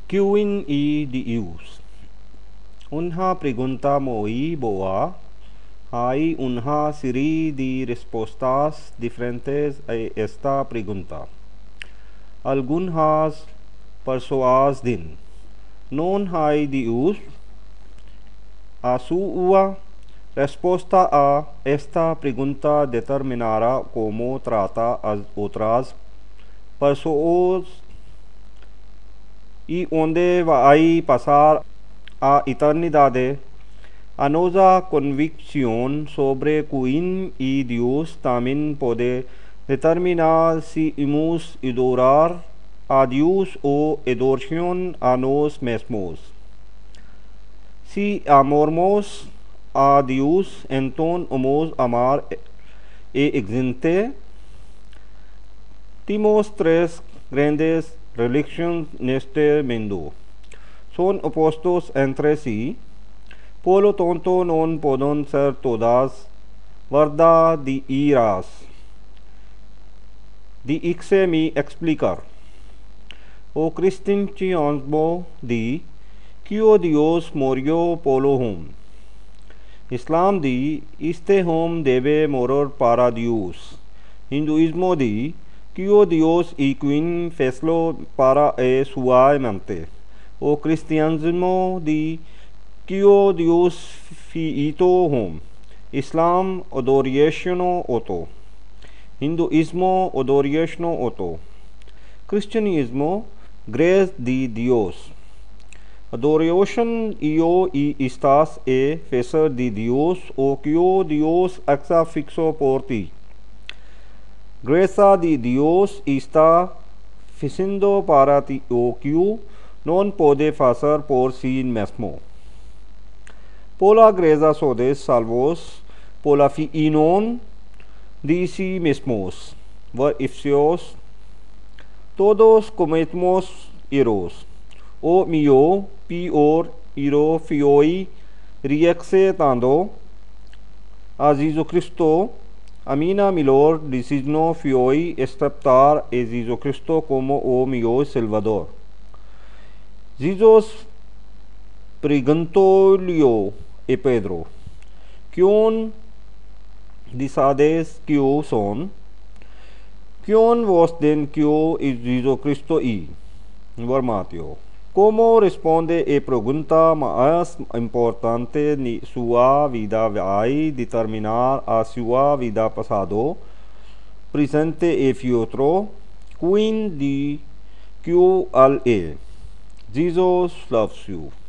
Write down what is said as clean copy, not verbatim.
Quem e Deus. Unha pergunta moi boa. Hay unha série de respostas diferentes a esta pergunta. Algumas pessoas dizem: não há Deus. A sua resposta a esta pergunta determinará como trata as outras pessoas e onde vai passar a eternidade. A nossa convicção sobre quem é Deus também pode determinar se vamos adorar a Deus ou adoração a nós mesmos. Se amamos a Deus, então vamos amar a gente. Temos três grandes religiões neste mundo. São opostos entre si. Polo tanto, não podem ser todas verdadeiras. Deixe-me explicar. O cristianismo diz que o Deus morreu pelo homem. Islam diz que este homem deve morrer para Deus. Hinduísmo diz que o Deus é quem fez-lo para a sua mente. O cristianismo diz que o Deus feito homem. Islam adoração outro. Hinduísmo adoração outro. Cristianismo graça de Deus. Adoração io e estás e fazer de Deus o que o Deus axa fixo por ti. Graça de Deus está fazendo para ti o que não pode fazer por si mesmo. Pola graça sois salvos, pola fé e não de si mesmos. Efésios. Todos cometemos erros. O meu pior erro foi reacceitando a Jesus Cristo. A minha melhor decisão foi aceitar a Jesus Cristo como o meu Salvador. Jesus perguntou-lhe a Pedro: quem dizes que eu sou? Quem vos diz que eu Jesus Cristo é? Mateus. Como responde a pergunta mais importante de sua vida vai determinar a sua vida passada, presente e futuro. Quem diz que ele é? Jesus loves you.